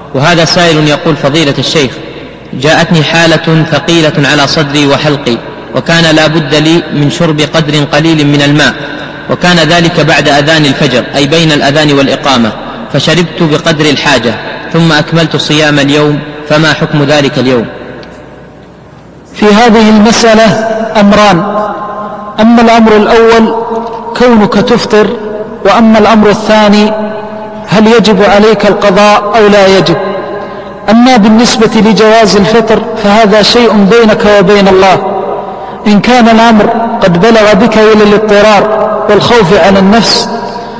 وهذا سائل يقول: فضيلة الشيخ، جاءتني حالة ثقيلة على صدري وحلقي، وكان لا بد لي من شرب قدر قليل من الماء، وكان ذلك بعد أذان الفجر أي بين الأذان والإقامة، فشربت بقدر الحاجة ثم أكملت صيام اليوم، فما حكم ذلك اليوم؟ في هذه المسألة أمران: أما الأمر الأول كونك تفطر، وأما الأمر الثاني هل يجب عليك القضاء أو لا يجب. أما بالنسبة لجواز الفطر فهذا شيء بينك وبين الله. إن كان الأمر قد بلغ بك إلى الاضطرار والخوف على النفس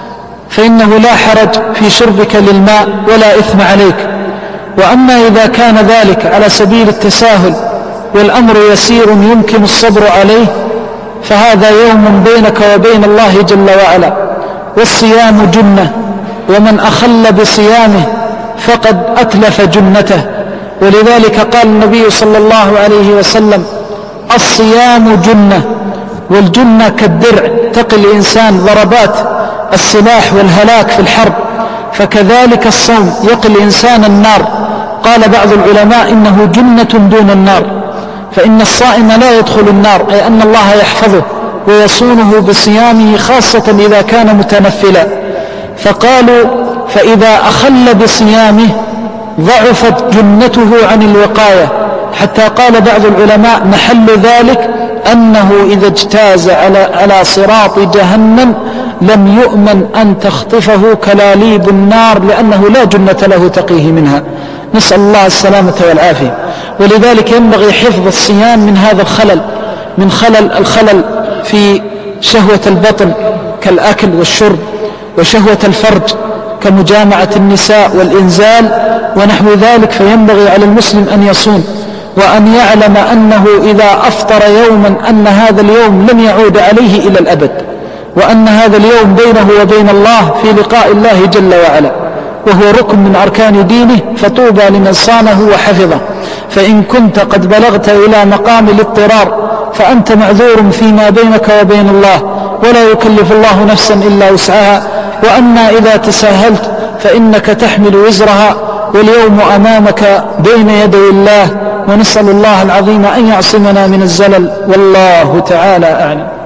فإنه لا حرج في شربك للماء ولا إثم عليك. وأما إذا كان ذلك على سبيل التساهل والأمر يسير يمكن الصبر عليه فهذا يوم بينك وبين الله جل وعلا. والصيام جنة، ومن أخل بصيامه فقد أتلف جنته. ولذلك قال النبي صلى الله عليه وسلم: الصيام جنة، والجنة كالدرع تقي الإنسان ضربات السلاح والهلاك في الحرب، فكذلك الصوم يقي الإنسان النار. قال بعض العلماء إنه جنة دون النار، فإن الصائم لا يدخل النار، أي أن الله يحفظه ويصونه بصيامه، خاصة إذا كان متنفلا. فقالوا: فإذا أخل بصيامه ضعفت جنته عن الوقاية، حتى قال بعض العلماء: محل ذلك أنه إذا اجتاز على صراط جهنم لم يؤمن أن تخطفه كلاليب النار، لأنه لا جنة له تقيه منها. نسأل الله السلامة والعافية. ولذلك ينبغي حفظ الصيام من هذا الخلل، من الخلل في شهوة البطن كالأكل والشرب، وشهوة الفرج كمجامعة النساء والإنزال ونحو ذلك. فينبغي على المسلم أن يصوم، وأن يعلم أنه إذا أفطر يوما أن هذا اليوم لن يعود عليه إلى الأبد، وأن هذا اليوم بينه وبين الله في لقاء الله جل وعلا، وهو ركن من أركان دينه، فطوبى لمن صامه وحفظه. فإن كنت قد بلغت إلى مقام الاضطرار فأنت معذور فيما بينك وبين الله، ولا يكلف الله نفسا إلا وسعها. وأما إذا تساهلت فإنك تحمل وزرها، واليوم أمامك بين يدي الله، ونسأل الله العظيم أن يعصمنا من الزلل، والله تعالى أعلم.